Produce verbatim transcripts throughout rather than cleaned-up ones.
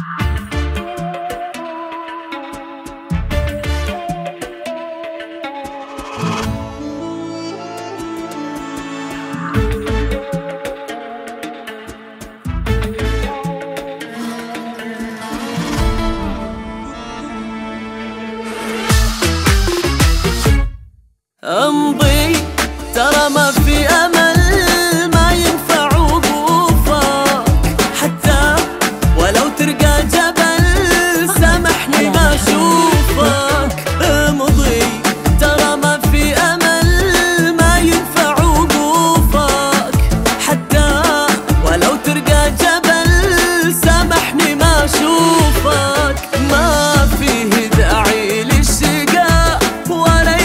امضي ترى ما في امل، ما ينفع وقوفك حتى ولو ترقى جبل، سامحني ما اشوفك. امضي ترى ما في امل، ما ينفع وقوفك حتى ولو ترقى جبل، سامحني ما اشوفك. ما فيه داعي للشقاء ولا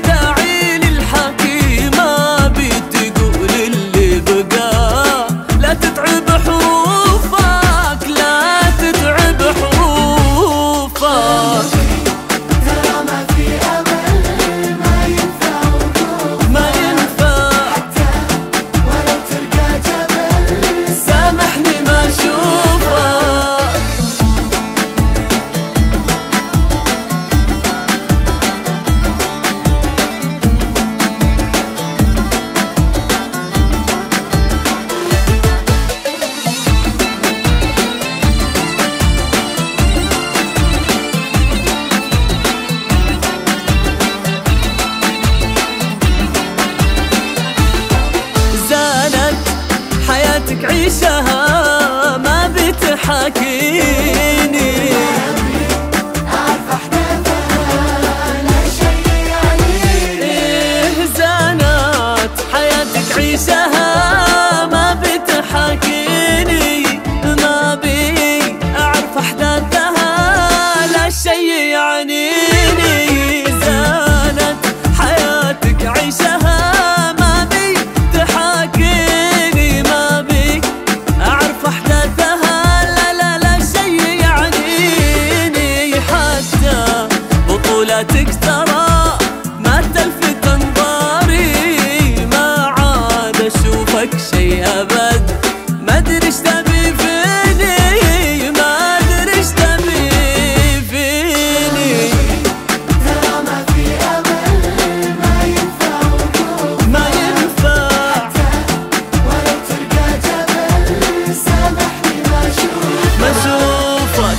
حياتك عيشها، ما بتحاكيني أعرف أحداثها لا شيء يعنيني. إيه زانت حياتك عيشها، ما بتحاكيني، ما بي أعرف أحداثها لا شيء يعنيني. زانت حياتك عيشها، ما بي تحاكيني، ما بي أعرف أحداثها لا لا لا شيء يعنيني. حتى بطولاتك ترى ما تلفت انظاري، ما عاد أشوفك شيء أبد، ما أدري إيش تبي فيني، ما أدري إيش تبي فيني. ترى ما في أمل، ما ينفع وقوف، ما ينفع ولو تلقى جبل، سامحني ما أشوفك. ما أشوفك.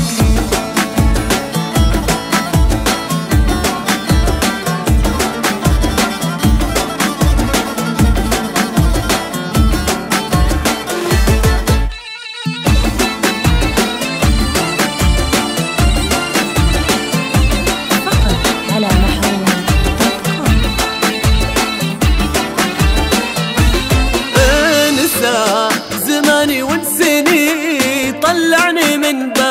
على محروم انسى زماني وانسني، طلعني من